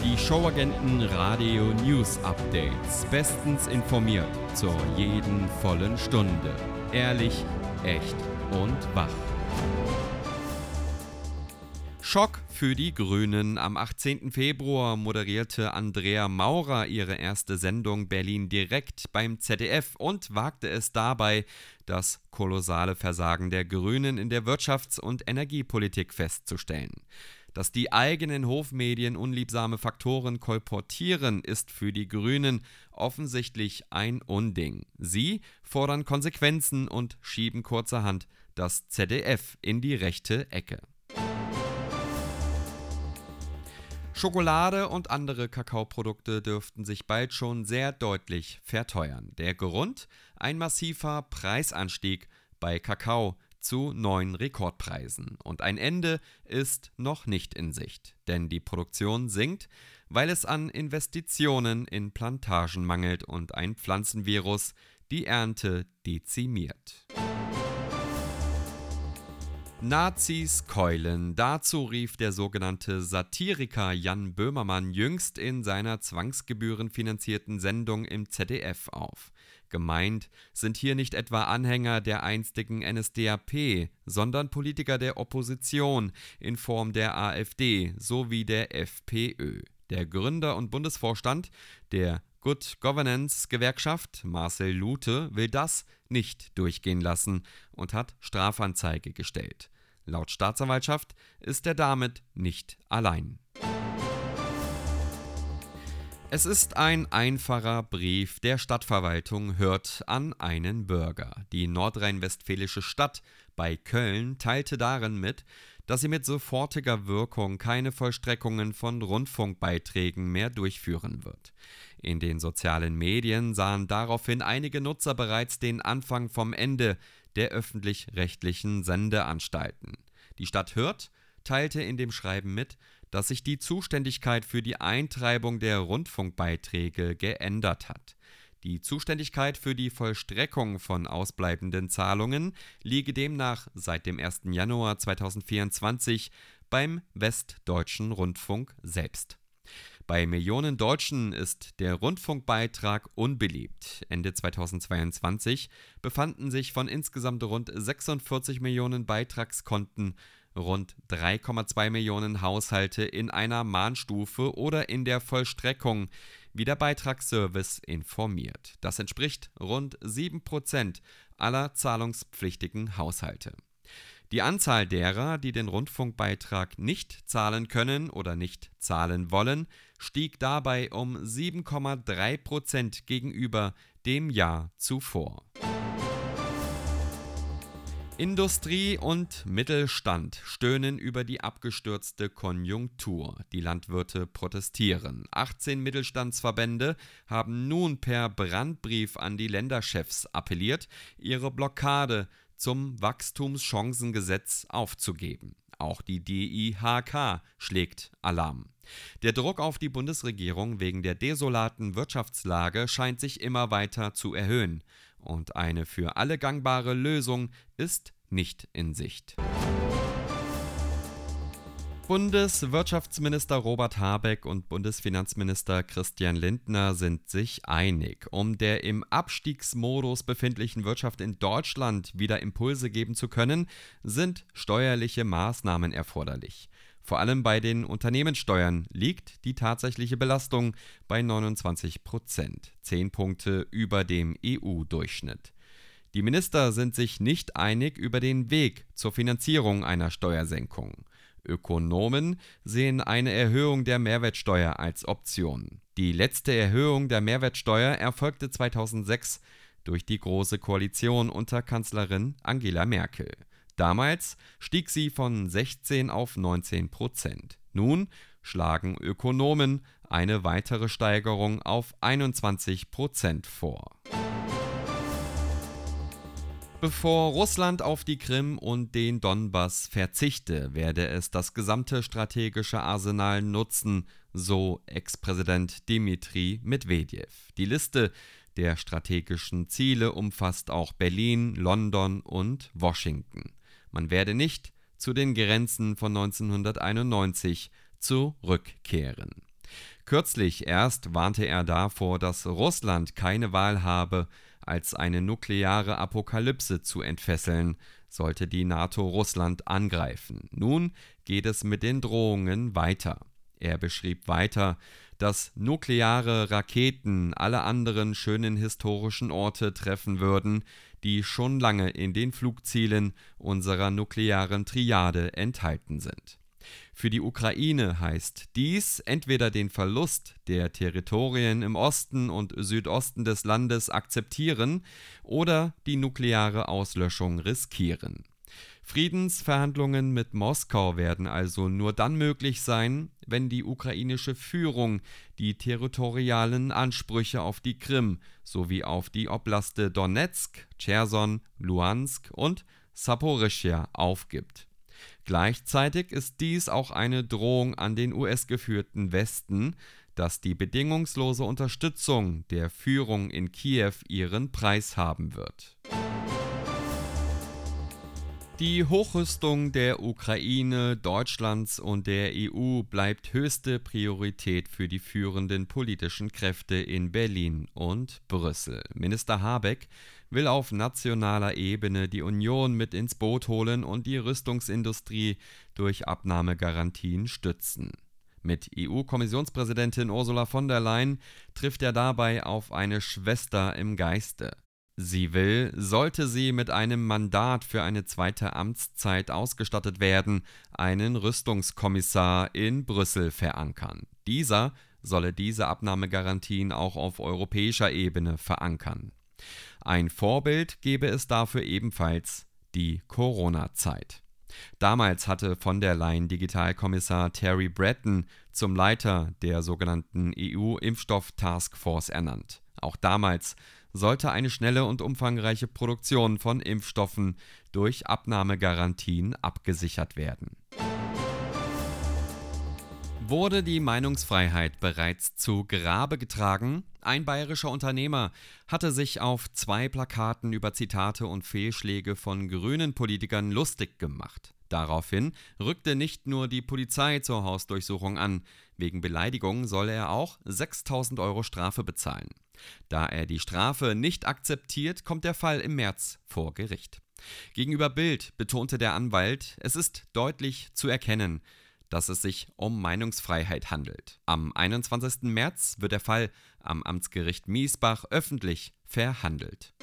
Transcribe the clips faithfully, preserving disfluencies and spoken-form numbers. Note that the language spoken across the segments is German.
Die Showagenten Radio News Updates. Bestens informiert zur jeden vollen Stunde. Ehrlich, echt und wach. Schock für die Grünen. Am achtzehnten Februar moderierte Andrea Maurer ihre erste Sendung Berlin direkt beim Z D F und wagte es dabei, das kolossale Versagen der Grünen in der Wirtschafts- und Energiepolitik festzustellen. Dass die eigenen Hofmedien unliebsame Faktoren kolportieren, ist für die Grünen offensichtlich ein Unding. Sie fordern Konsequenzen und schieben kurzerhand das Z D F in die rechte Ecke. Schokolade und andere Kakaoprodukte dürften sich bald schon sehr deutlich verteuern. Der Grund? Ein massiver Preisanstieg bei Kakao zu neuen Rekordpreisen. Und ein Ende ist noch nicht in Sicht, denn die Produktion sinkt, weil es an Investitionen in Plantagen mangelt und ein Pflanzenvirus die Ernte dezimiert. Nazis keulen. Dazu rief der sogenannte Satiriker Jan Böhmermann jüngst in seiner zwangsgebührenfinanzierten Sendung im Z D F auf. Gemeint sind hier nicht etwa Anhänger der einstigen N S D A P, sondern Politiker der Opposition in Form der AfD sowie der FPÖ. Der Gründer und Bundesvorstand der Good Governance Gewerkschaft, Marcel Lute, will das nicht durchgehen lassen und hat Strafanzeige gestellt. Laut Staatsanwaltschaft ist er damit nicht allein. Es ist ein einfacher Brief der Stadtverwaltung Hürth an einen Bürger. Die nordrhein-westfälische Stadt bei Köln teilte darin mit, dass sie mit sofortiger Wirkung keine Vollstreckungen von Rundfunkbeiträgen mehr durchführen wird. In den sozialen Medien sahen daraufhin einige Nutzer bereits den Anfang vom Ende der öffentlich-rechtlichen Sendeanstalten. Die Stadt Hürth teilte in dem Schreiben mit, dass sich die Zuständigkeit für die Eintreibung der Rundfunkbeiträge geändert hat. Die Zuständigkeit für die Vollstreckung von ausbleibenden Zahlungen liege demnach seit dem ersten Januar zweitausendvierundzwanzig beim Westdeutschen Rundfunk selbst. Bei Millionen Deutschen ist der Rundfunkbeitrag unbeliebt. Ende zweitausendzweiundzwanzig befanden sich von insgesamt rund sechsundvierzig Millionen Beitragskonten rund drei Komma zwei Millionen Haushalte in einer Mahnstufe oder in der Vollstreckung, wie der Beitragsservice informiert. Das entspricht rund sieben Prozent aller zahlungspflichtigen Haushalte. Die Anzahl derer, die den Rundfunkbeitrag nicht zahlen können oder nicht zahlen wollen, stieg dabei um sieben Komma drei Prozent gegenüber dem Jahr zuvor. Industrie und Mittelstand stöhnen über die abgestürzte Konjunktur. Die Landwirte protestieren. achtzehn Mittelstandsverbände haben nun per Brandbrief an die Länderchefs appelliert, ihre Blockade zum Wachstumschancengesetz aufzugeben. Auch die D I H K schlägt Alarm. Der Druck auf die Bundesregierung wegen der desolaten Wirtschaftslage scheint sich immer weiter zu erhöhen. Und eine für alle gangbare Lösung ist nicht in Sicht. Bundeswirtschaftsminister Robert Habeck und Bundesfinanzminister Christian Lindner sind sich einig. Um der im Abstiegsmodus befindlichen Wirtschaft in Deutschland wieder Impulse geben zu können, sind steuerliche Maßnahmen erforderlich. Vor allem bei den Unternehmenssteuern liegt die tatsächliche Belastung bei neunundzwanzig Prozent, zehn Punkte über dem E U-Durchschnitt. Die Minister sind sich nicht einig über den Weg zur Finanzierung einer Steuersenkung. Ökonomen sehen eine Erhöhung der Mehrwertsteuer als Option. Die letzte Erhöhung der Mehrwertsteuer erfolgte zweitausendsechs durch die Große Koalition unter Kanzlerin Angela Merkel. Damals stieg sie von sechzehn auf neunzehn Prozent. Nun schlagen Ökonomen eine weitere Steigerung auf einundzwanzig Prozent vor. Bevor Russland auf die Krim und den Donbass verzichte, werde es das gesamte strategische Arsenal nutzen, so Ex-Präsident Dmitri Medwedew. Die Liste der strategischen Ziele umfasst auch Berlin, London und Washington. Man werde nicht zu den Grenzen von neunzehnhunderteinundneunzig zurückkehren. Kürzlich erst warnte er davor, dass Russland keine Wahl habe, als eine nukleare Apokalypse zu entfesseln, sollte die NATO Russland angreifen. Nun geht es mit den Drohungen weiter. Er beschrieb weiter, dass nukleare Raketen alle anderen schönen historischen Orte treffen würden, die schon lange in den Flugzielen unserer nuklearen Triade enthalten sind. Für die Ukraine heißt dies entweder den Verlust der Territorien im Osten und Südosten des Landes akzeptieren oder die nukleare Auslöschung riskieren. Friedensverhandlungen mit Moskau werden also nur dann möglich sein, wenn die ukrainische Führung die territorialen Ansprüche auf die Krim sowie auf die Oblaste Donezk, Cherson, Luhansk und Saporischschja aufgibt. Gleichzeitig ist dies auch eine Drohung an den U S-geführten Westen, dass die bedingungslose Unterstützung der Führung in Kiew ihren Preis haben wird. Die Hochrüstung der Ukraine, Deutschlands und der E U bleibt höchste Priorität für die führenden politischen Kräfte in Berlin und Brüssel. Minister Habeck will auf nationaler Ebene die Union mit ins Boot holen und die Rüstungsindustrie durch Abnahmegarantien stützen. Mit E U-Kommissionspräsidentin Ursula von der Leyen trifft er dabei auf eine Schwester im Geiste. Sie will, sollte sie mit einem Mandat für eine zweite Amtszeit ausgestattet werden, einen Rüstungskommissar in Brüssel verankern. Dieser solle diese Abnahmegarantien auch auf europäischer Ebene verankern. Ein Vorbild gebe es dafür ebenfalls die Corona-Zeit. Damals hatte von der Leyen Digitalkommissar Terry Breton zum Leiter der sogenannten E U-Impfstoff-Taskforce ernannt. Auch damals sollte eine schnelle und umfangreiche Produktion von Impfstoffen durch Abnahmegarantien abgesichert werden. Wurde die Meinungsfreiheit bereits zu Grabe getragen? Ein bayerischer Unternehmer hatte sich auf zwei Plakaten über Zitate und Fehlschläge von grünen Politikern lustig gemacht. Daraufhin rückte nicht nur die Polizei zur Hausdurchsuchung an, wegen Beleidigung soll er auch sechstausend Euro Strafe bezahlen. Da er die Strafe nicht akzeptiert, kommt der Fall im März vor Gericht. Gegenüber Bild betonte der Anwalt, es ist deutlich zu erkennen, dass es sich um Meinungsfreiheit handelt. Am einundzwanzigsten März wird der Fall am Amtsgericht Miesbach öffentlich verhandelt.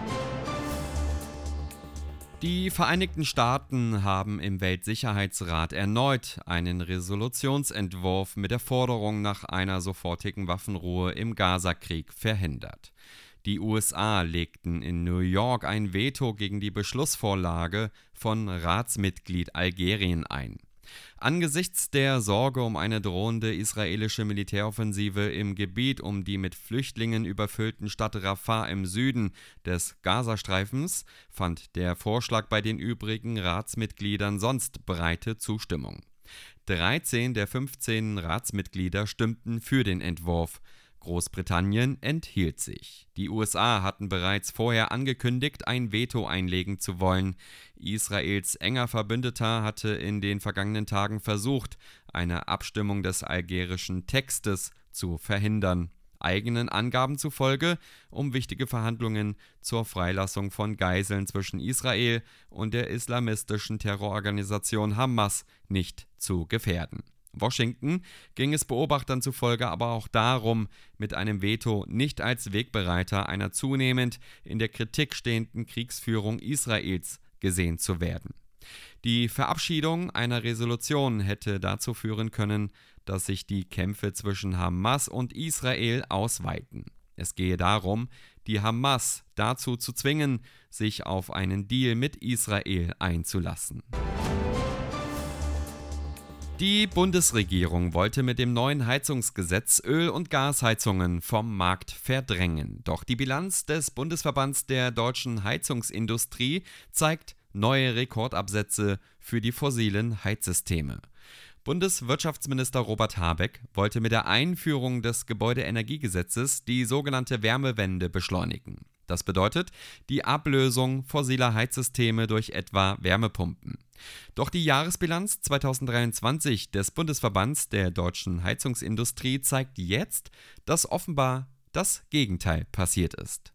Die Vereinigten Staaten haben im Weltsicherheitsrat erneut einen Resolutionsentwurf mit der Forderung nach einer sofortigen Waffenruhe im Gazakrieg verhindert. Die U S A legten in New York ein Veto gegen die Beschlussvorlage von Ratsmitglied Algerien ein. Angesichts der Sorge um eine drohende israelische Militäroffensive im Gebiet um die mit Flüchtlingen überfüllten Stadt Rafah im Süden des Gazastreifens fand der Vorschlag bei den übrigen Ratsmitgliedern sonst breite Zustimmung. dreizehn der fünfzehn Ratsmitglieder stimmten für den Entwurf. Großbritannien enthielt sich. Die U S A hatten bereits vorher angekündigt, ein Veto einlegen zu wollen. Israels enger Verbündeter hatte in den vergangenen Tagen versucht, eine Abstimmung des algerischen Textes zu verhindern. Eigenen Angaben zufolge, um wichtige Verhandlungen zur Freilassung von Geiseln zwischen Israel und der islamistischen Terrororganisation Hamas nicht zu gefährden. Washington ging es Beobachtern zufolge aber auch darum, mit einem Veto nicht als Wegbereiter einer zunehmend in der Kritik stehenden Kriegsführung Israels gesehen zu werden. Die Verabschiedung einer Resolution hätte dazu führen können, dass sich die Kämpfe zwischen Hamas und Israel ausweiten. Es gehe darum, die Hamas dazu zu zwingen, sich auf einen Deal mit Israel einzulassen. Die Bundesregierung wollte mit dem neuen Heizungsgesetz Öl- und Gasheizungen vom Markt verdrängen. Doch die Bilanz des Bundesverbands der deutschen Heizungsindustrie zeigt neue Rekordabsätze für die fossilen Heizsysteme. Bundeswirtschaftsminister Robert Habeck wollte mit der Einführung des Gebäudeenergiegesetzes die sogenannte Wärmewende beschleunigen. Das bedeutet die Ablösung fossiler Heizsysteme durch etwa Wärmepumpen. Doch die Jahresbilanz zweitausenddreiundzwanzig des Bundesverbands der deutschen Heizungsindustrie zeigt jetzt, dass offenbar das Gegenteil passiert ist.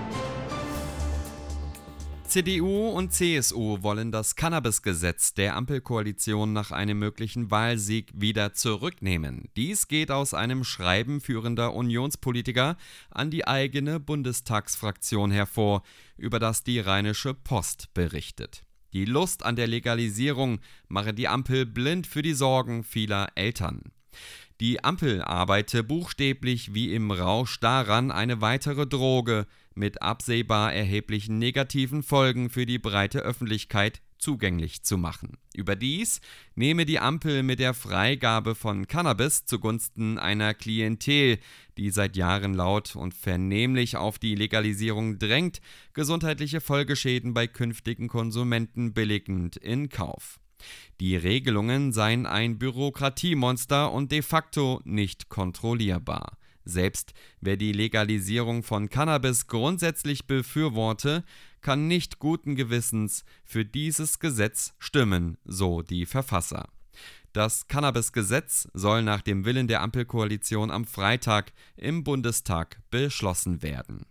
C D U und C S U wollen das Cannabis-Gesetz der Ampelkoalition nach einem möglichen Wahlsieg wieder zurücknehmen. Dies geht aus einem Schreiben führender Unionspolitiker an die eigene Bundestagsfraktion hervor, über das die Rheinische Post berichtet. Die Lust an der Legalisierung mache die Ampel blind für die Sorgen vieler Eltern. Die Ampel arbeite buchstäblich wie im Rausch daran, eine weitere Droge mit absehbar erheblichen negativen Folgen für die breite Öffentlichkeit zugänglich zu machen. Überdies nehme die Ampel mit der Freigabe von Cannabis zugunsten einer Klientel, die seit Jahren laut und vernehmlich auf die Legalisierung drängt, gesundheitliche Folgeschäden bei künftigen Konsumenten billigend in Kauf. Die Regelungen seien ein Bürokratiemonster und de facto nicht kontrollierbar. Selbst wer die Legalisierung von Cannabis grundsätzlich befürworte, kann nicht guten Gewissens für dieses Gesetz stimmen, so die Verfasser. Das Cannabis-Gesetz soll nach dem Willen der Ampelkoalition am Freitag im Bundestag beschlossen werden.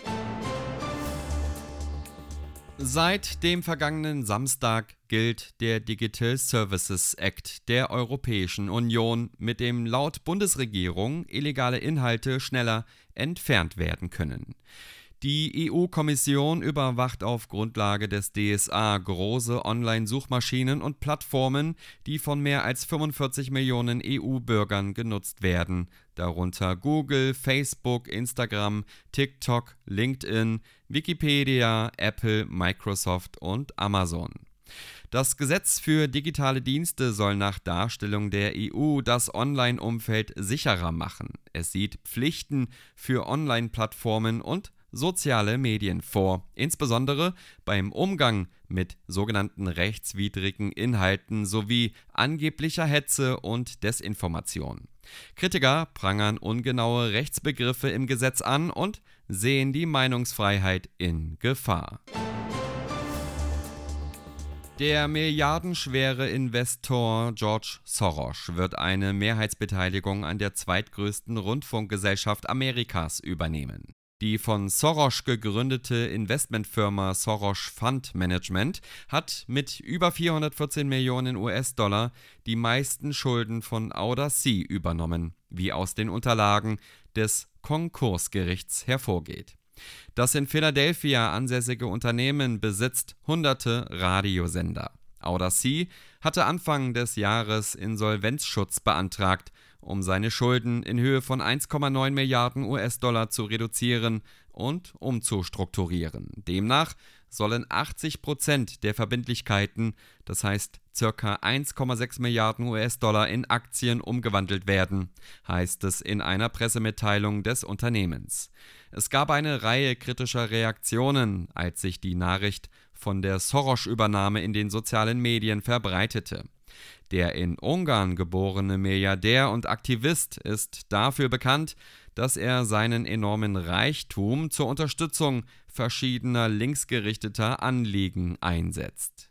Seit dem vergangenen Samstag gilt der Digital Services Act der Europäischen Union, mit dem laut Bundesregierung illegale Inhalte schneller entfernt werden können. Die E U-Kommission überwacht auf Grundlage des D S A große Online-Suchmaschinen und Plattformen, die von mehr als fünfundvierzig Millionen E U-Bürgern genutzt werden, darunter Google, Facebook, Instagram, TikTok, LinkedIn, Wikipedia, Apple, Microsoft und Amazon. Das Gesetz für digitale Dienste soll nach Darstellung der E U das Online-Umfeld sicherer machen. Es sieht Pflichten für Online-Plattformen und soziale Medien vor, insbesondere beim Umgang mit sogenannten rechtswidrigen Inhalten sowie angeblicher Hetze und Desinformation. Kritiker prangern ungenaue Rechtsbegriffe im Gesetz an und sehen die Meinungsfreiheit in Gefahr. Der milliardenschwere Investor George Soros wird eine Mehrheitsbeteiligung an der zweitgrößten Rundfunkgesellschaft Amerikas übernehmen. Die von Soros gegründete Investmentfirma Soros Fund Management hat mit über vierhundertvierzehn Millionen U S-Dollar die meisten Schulden von Audacy übernommen, wie aus den Unterlagen des Konkursgerichts hervorgeht. Das in Philadelphia ansässige Unternehmen besitzt hunderte Radiosender. Audacy hatte Anfang des Jahres Insolvenzschutz beantragt, um seine Schulden in Höhe von eins Komma neun Milliarden U S-Dollar zu reduzieren und umzustrukturieren. Demnach sollen achtzig Prozent der Verbindlichkeiten, das heißt ca. eins Komma sechs Milliarden U S-Dollar, in Aktien umgewandelt werden, heißt es in einer Pressemitteilung des Unternehmens. Es gab eine Reihe kritischer Reaktionen, als sich die Nachricht von der Soros-Übernahme in den sozialen Medien verbreitete. Der in Ungarn geborene Milliardär und Aktivist ist dafür bekannt, dass er seinen enormen Reichtum zur Unterstützung verschiedener linksgerichteter Anliegen einsetzt.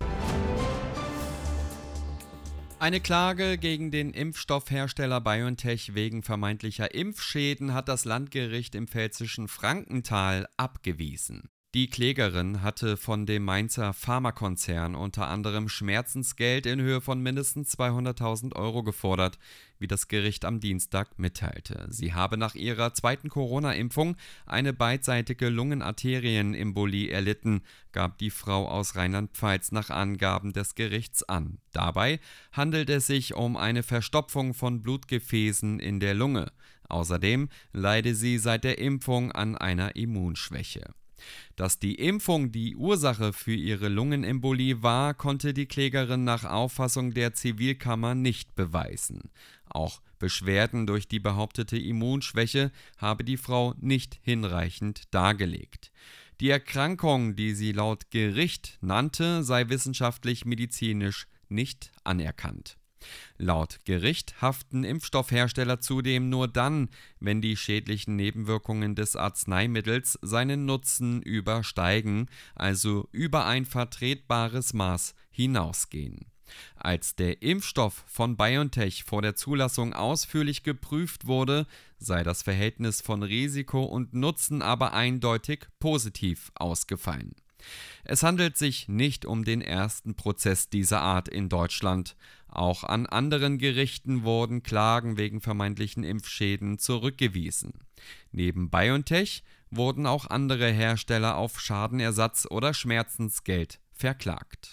Eine Klage gegen den Impfstoffhersteller BioNTech wegen vermeintlicher Impfschäden hat das Landgericht im pfälzischen Frankenthal abgewiesen. Die Klägerin hatte von dem Mainzer Pharmakonzern unter anderem Schmerzensgeld in Höhe von mindestens zweihunderttausend Euro gefordert, wie das Gericht am Dienstag mitteilte. Sie habe nach ihrer zweiten Corona-Impfung eine beidseitige Lungenarterienembolie erlitten, gab die Frau aus Rheinland-Pfalz nach Angaben des Gerichts an. Dabei handelt es sich um eine Verstopfung von Blutgefäßen in der Lunge. Außerdem leide sie seit der Impfung an einer Immunschwäche. Dass die Impfung die Ursache für ihre Lungenembolie war, konnte die Klägerin nach Auffassung der Zivilkammer nicht beweisen. Auch Beschwerden durch die behauptete Immunschwäche habe die Frau nicht hinreichend dargelegt. Die Erkrankung, die sie laut Gericht nannte, sei wissenschaftlich-medizinisch nicht anerkannt. Laut Gericht haften Impfstoffhersteller zudem nur dann, wenn die schädlichen Nebenwirkungen des Arzneimittels seinen Nutzen übersteigen, also über ein vertretbares Maß hinausgehen. Als der Impfstoff von BioNTech vor der Zulassung ausführlich geprüft wurde, sei das Verhältnis von Risiko und Nutzen aber eindeutig positiv ausgefallen. Es handelt sich nicht um den ersten Prozess dieser Art in Deutschland. Auch an anderen Gerichten wurden Klagen wegen vermeintlichen Impfschäden zurückgewiesen. Neben BioNTech wurden auch andere Hersteller auf Schadenersatz oder Schmerzensgeld verklagt.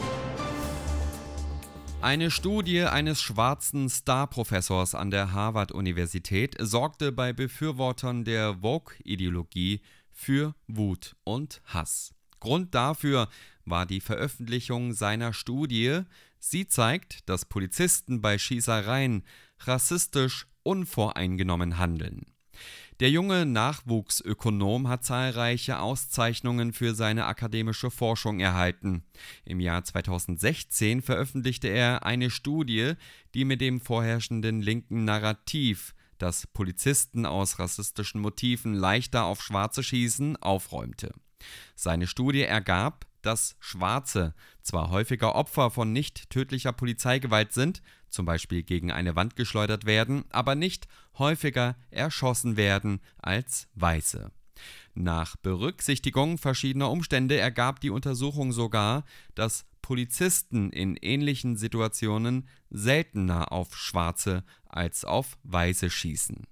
Eine Studie eines schwarzen Star-Professors an der Harvard-Universität sorgte bei Befürwortern der Woke-Ideologie für Wut und Hass. Grund dafür war die Veröffentlichung seiner Studie. Sie zeigt, dass Polizisten bei Schießereien rassistisch unvoreingenommen handeln. Der junge Nachwuchsökonom hat zahlreiche Auszeichnungen für seine akademische Forschung erhalten. Im Jahr zweitausendsechzehn veröffentlichte er eine Studie, die mit dem vorherrschenden linken Narrativ, dass Polizisten aus rassistischen Motiven leichter auf Schwarze schießen, aufräumte. Seine Studie ergab, dass Schwarze zwar häufiger Opfer von nicht tödlicher Polizeigewalt sind, zum Beispiel gegen eine Wand geschleudert werden, aber nicht häufiger erschossen werden als Weiße. Nach Berücksichtigung verschiedener Umstände ergab die Untersuchung sogar, dass Polizisten in ähnlichen Situationen seltener auf Schwarze als auf Weiße schießen.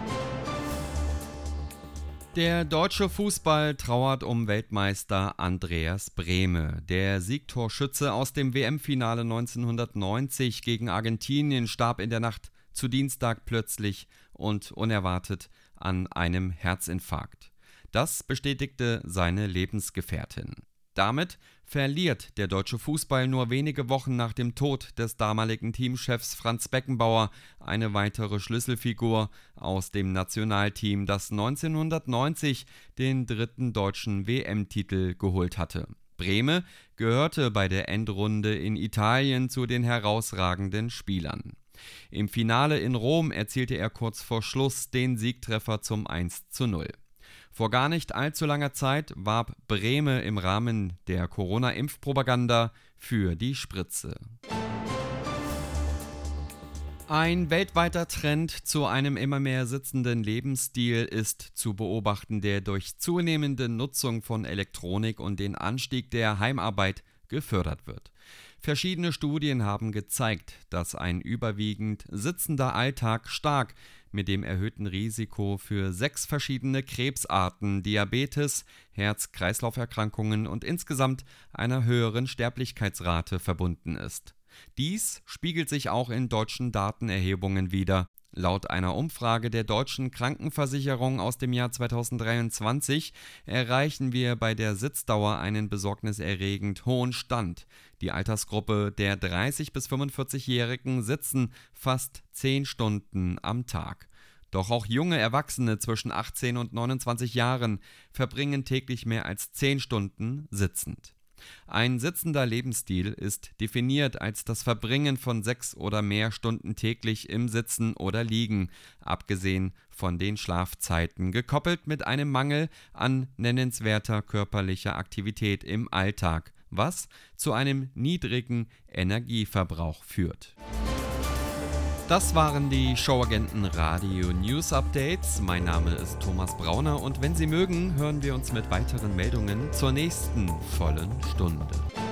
Der deutsche Fußball trauert um Weltmeister Andreas Brehme. Der Siegtorschütze aus dem W M-Finale neunzehnhundertneunzig gegen Argentinien starb in der Nacht zu Dienstag plötzlich und unerwartet an einem Herzinfarkt. Das bestätigte seine Lebensgefährtin. Damit verliert der deutsche Fußball nur wenige Wochen nach dem Tod des damaligen Teamchefs Franz Beckenbauer eine weitere Schlüsselfigur aus dem Nationalteam, das neunzehnhundertneunzig den dritten deutschen W M-Titel geholt hatte. Brehme gehörte bei der Endrunde in Italien zu den herausragenden Spielern. Im Finale in Rom erzielte er kurz vor Schluss den Siegtreffer zum eins zu null. Vor gar nicht allzu langer Zeit warb Brehme im Rahmen der Corona-Impfpropaganda für die Spritze. Ein weltweiter Trend zu einem immer mehr sitzenden Lebensstil ist zu beobachten, der durch zunehmende Nutzung von Elektronik und den Anstieg der Heimarbeit gefördert wird. Verschiedene Studien haben gezeigt, dass ein überwiegend sitzender Alltag stark mit dem erhöhten Risiko für sechs verschiedene Krebsarten, Diabetes, Herz-Kreislauf-Erkrankungen und insgesamt einer höheren Sterblichkeitsrate verbunden ist. Dies spiegelt sich auch in deutschen Datenerhebungen wider. Laut einer Umfrage der Deutschen Krankenversicherung aus dem Jahr zweitausenddreiundzwanzig erreichen wir bei der Sitzdauer einen besorgniserregend hohen Stand. Die Altersgruppe der dreißig- bis fünfundvierzig-Jährigen sitzen fast zehn Stunden am Tag. Doch auch junge Erwachsene zwischen achtzehn und neunundzwanzig Jahren verbringen täglich mehr als zehn Stunden sitzend. Ein sitzender Lebensstil ist definiert als das Verbringen von sechs oder mehr Stunden täglich im Sitzen oder Liegen, abgesehen von den Schlafzeiten, gekoppelt mit einem Mangel an nennenswerter körperlicher Aktivität im Alltag, was zu einem niedrigen Energieverbrauch führt. Das waren die Showagenten Radio News Updates. Mein Name ist Thomas Brauner und wenn Sie mögen, hören wir uns mit weiteren Meldungen zur nächsten vollen Stunde.